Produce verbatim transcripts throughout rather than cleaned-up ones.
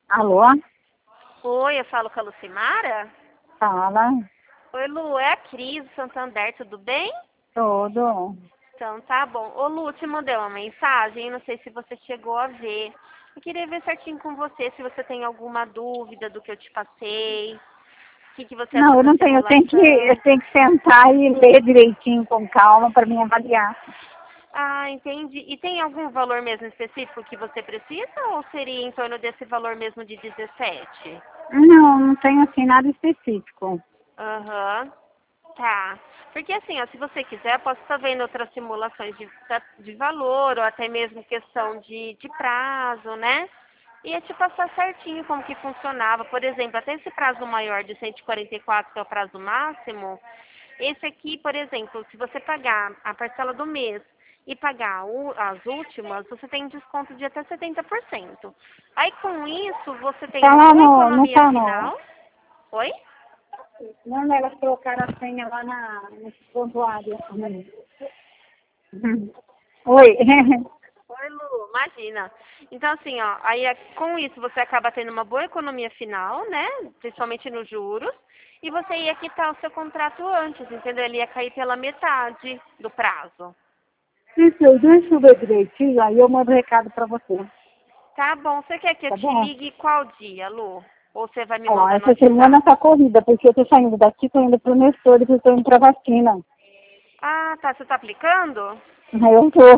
Alô? Oi, eu falo com a Lucimara? Fala. Oi, Lu, é a Cris do Santander, tudo bem? Tudo. Então, tá bom. Ô, Lu, te mandei uma mensagem, não sei se você chegou a ver. Eu queria ver certinho com você, se você tem alguma dúvida do que eu te passei, o que, que você Não, achou eu da não tenho. Eu tenho que, eu simulação. tenho que sentar e ler direitinho com calma para me avaliar. Ah, entendi. E tem algum valor mesmo específico que você precisa ou seria em torno desse valor mesmo de dezessete? Não, não tenho assim nada específico. Aham. Tá. Porque assim, ó, se você quiser, eu posso estar vendo outras simulações de, da- de valor, ou até mesmo questão de, de prazo, né? E ia te passar certinho como que funcionava. Por exemplo, até esse prazo maior de cento e quarenta e quatro, que é o prazo máximo, esse aqui, por exemplo, se você pagar a parcela do mês e pagar o- as últimas, você tem desconto de até setenta por cento. Aí com isso, você tem Tá uma lá boa no, não economia tá no. final. Oi? Não, elas colocaram a senha lá na, no prontuário. Uhum. Oi. Oi, Lu, imagina. Então, assim, ó, aí é- com isso você acaba tendo uma boa economia final, né? Principalmente nos juros. E você ia quitar o seu contrato antes, entendeu? Ele ia cair pela metade do prazo. Isso, deixa eu ver direitinho, aí eu mando recado para você. Tá bom. Você quer que eu Tá te bom? ligue qual dia, Lu? Ou você vai me Ó, mandar no essa semana WhatsApp? tá corrida, porque eu tô saindo daqui, tô indo pro Nestor e tô indo pra vacina. Ah, tá. Você tá aplicando? Aí eu tô.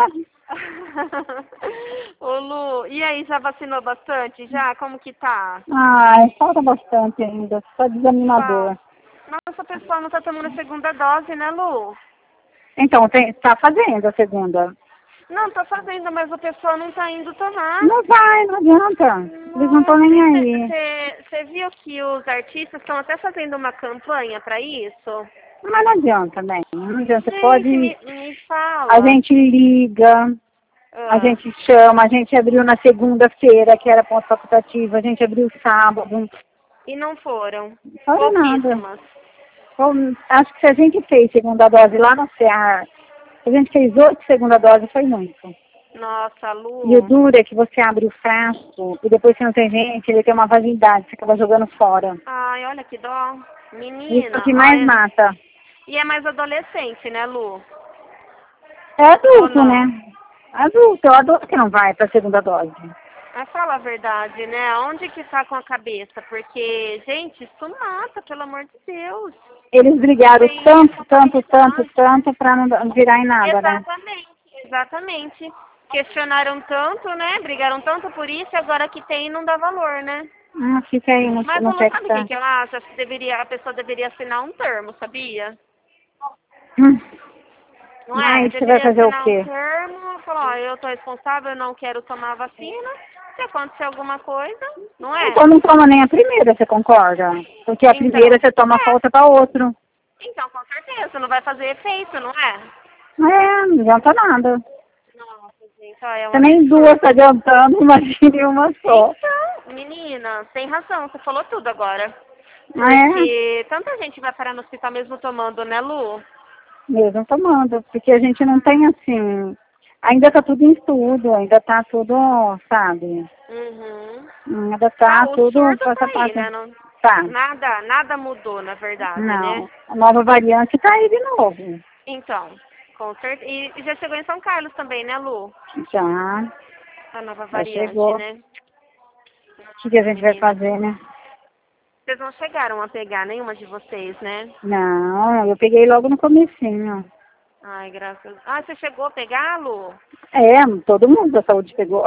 Ô, Lu, e aí, já vacinou bastante? Já? Como que tá? Ai, falta bastante ainda, só desanimador. Fala. Nossa, o pessoal não tá tomando a segunda dose, né, Lu? Então, tem, tá fazendo a segunda. Não, tá fazendo, mas o pessoal não tá indo tomar. Não vai, não adianta. Eles não estão Nossa, nem e aí. você viu que os artistas estão até fazendo uma campanha pra isso? Mas não adianta, né? Não adianta. Você Gente, pode. me, me A fala. gente liga, a Ah, gente chama, a gente abriu na segunda-feira, que era ponto facultativo, a gente abriu sábado. e não foram. Não fora nada. Pouquíssimas. Bom, acho que se a gente fez segunda dose lá no C A R, se a gente fez oito segunda dose, foi muito. Nossa, E o Lu. duro é que você abre o frasco e depois se não tem gente, ele tem uma validade, você acaba jogando fora. Ai, olha que dó. Isso é o Menina, que mais olha. mata. E é mais adolescente, né, Lu? É Ou adulto, né? não? Adulto, é o adulto que não vai para a segunda dose. Mas fala a verdade, né? Onde que tá com a cabeça? Porque, gente, isso mata, pelo amor de Deus. Eles brigaram Tem tanto, tanto, tanto, responsabilidade, né? tanto para não virar em nada, né? Exatamente, exatamente. Questionaram tanto, né? Brigaram tanto por isso, e agora que tem não dá valor, né? Ah, fica aí no, Mas no Lulu, sabe o que Texas. que eu acho? Acho que deveria, a pessoa deveria assinar um termo, sabia? Hum. Não é? Mas você vai Deveria fazer o assinar um quê? termo, falar, ó, eu tô responsável, eu não quero tomar a vacina. Se acontecer alguma coisa, não Então é? não toma nem a primeira, você concorda? Porque a primeira Então, você toma é. falta para outro. Então, com certeza, não vai fazer efeito, não é? É, não adianta nada. Nossa, gente, ó, é um Também duas tá absurdo. adiantando, imagine uma só. Então, menina, tem razão, você falou tudo agora. É, Porque tanta gente vai parar no hospital mesmo tomando, né, Lu? mesmo tomando. Porque a gente não tem assim. Ainda tá tudo em estudo, ainda tá tudo, sabe? Uhum. Ainda Tá, tá o tudo surto com tá essa aí, parte. né? Não, Tá. nada, nada mudou, na verdade, né? Não. A nova variante tá aí de novo. Então, com certeza. E e já chegou em São Carlos também, né, Lu? Já. A nova Já variante, chegou. O né? que, que a Nossa, gente vai menina. fazer, né? Vocês não chegaram a pegar nenhuma de vocês, né? Não, eu peguei logo no comecinho. Ai, graças. Ah, você chegou a pegar, Lu? É, todo mundo da saúde pegou.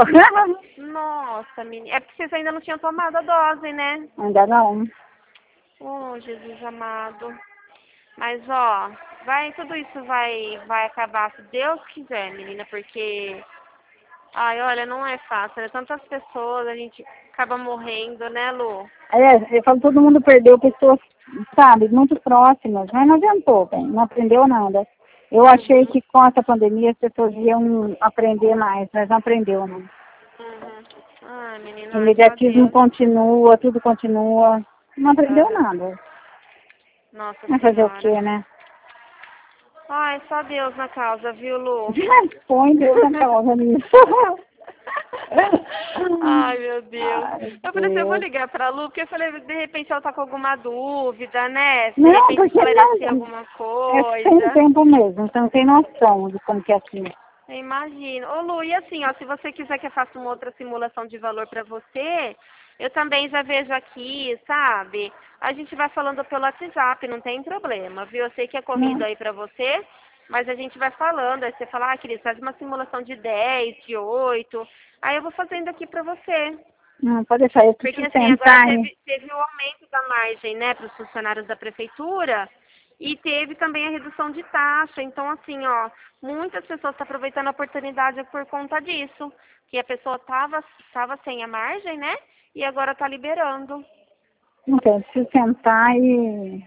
Nossa, menina. É porque vocês ainda não tinham tomado a dose, né? Ainda não. Oh, Jesus amado. Mas, ó, vai, tudo isso vai, vai acabar se Deus quiser, menina, porque, ai, olha, não é fácil, né? Tantas pessoas, a gente acaba morrendo, né, Lu? É, eu falo, todo mundo perdeu pessoas, sabe, muito próximas, mas não adiantou, bem, não aprendeu nada. Eu achei Uhum, que com essa pandemia as pessoas iam aprender mais, mas não aprendeu, não. uhum. Ai, O menina, ai, só imediatismo Deus. continua, tudo continua. Não aprendeu Aham. nada. Nossa Vai fazer o Senhora. quê, né? Ai, só Deus na causa, viu, Lu? Põe Deus na causa nisso. Ai, meu Deus. Ai, Eu falei assim, eu vou Deus. ligar pra Lu, porque eu falei, de repente ela tá com alguma dúvida, né? De Não, repente porque esclarecer não, alguma é sem coisa. tempo mesmo, você não tem noção de como que é aqui. Eu imagino. Ô, Lu, e assim, ó, se você quiser que eu faça uma outra simulação de valor pra você, eu também já vejo aqui, sabe? A gente vai falando pelo WhatsApp, não tem problema, viu? Eu sei que é corrido Não, aí pra você, mas a gente vai falando. Aí você fala, ah, Cris, faz uma simulação de dez, de oito. Aí eu vou fazendo aqui pra você. não pode deixar, eu Porque preciso assim, agora sentar e... teve, teve o aumento da margem, né, para os funcionários da prefeitura e teve também a redução de taxa. Então, assim, ó, muitas pessoas estão aproveitando a oportunidade por conta disso. Que a pessoa estava tava sem a margem, né? E agora está liberando. Então, eu preciso sentar e...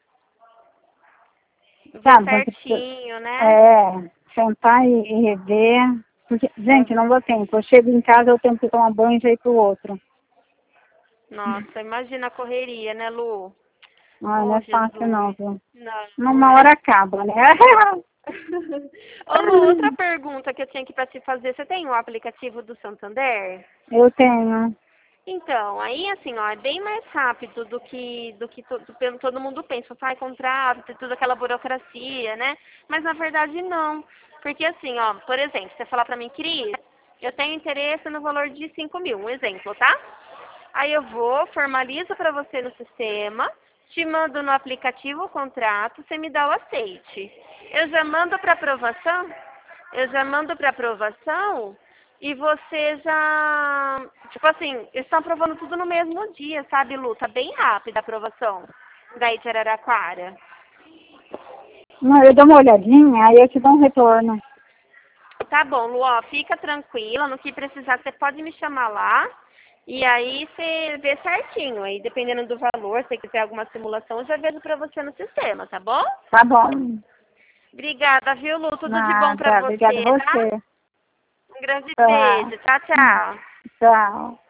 Ver Sabe, porque preciso- certinho, né? é, sentar e, e rever. Porque, gente, não Uhum. dou tempo. Eu chego em casa, eu tenho que tomar banho e já ir pro outro. Nossa, imagina a correria, né, Lu? Ai, não Oh, é fácil não, Jesus. viu? Não, não Numa hora é. acaba, né? Ô, Lu, outra pergunta que eu tinha aqui para te fazer. Você tem o aplicativo do Santander? Eu tenho. Então, aí assim, ó, é bem mais rápido do que do que to, do- todo mundo pensa, sai contrato, tem toda aquela burocracia, né? Mas na verdade não. Porque assim, ó, por exemplo, você falar pra mim, Cris, eu tenho interesse no valor de cinco mil, um exemplo, tá? Aí eu vou, formalizo para você no sistema, te mando no aplicativo o contrato, você me dá o aceite. Eu já mando para aprovação, eu já mando para aprovação e você já, tipo assim, eles estão aprovando tudo no mesmo dia, sabe, Lu? Tá bem rápida a aprovação daí de Araraquara. Não, eu dou uma olhadinha, aí eu te dou um retorno. Tá bom, Lu, ó, fica tranquila, no que precisar você pode me chamar lá. E aí você vê certinho. Aí dependendo do valor, se você quiser alguma simulação, eu já vejo pra você no sistema, tá bom? Tá bom. Obrigada, viu, Lu? Tudo de bom pra Nada, obrigada a você, tá? você. Um grande Tá, beijo. Tchau, tchau. tchau.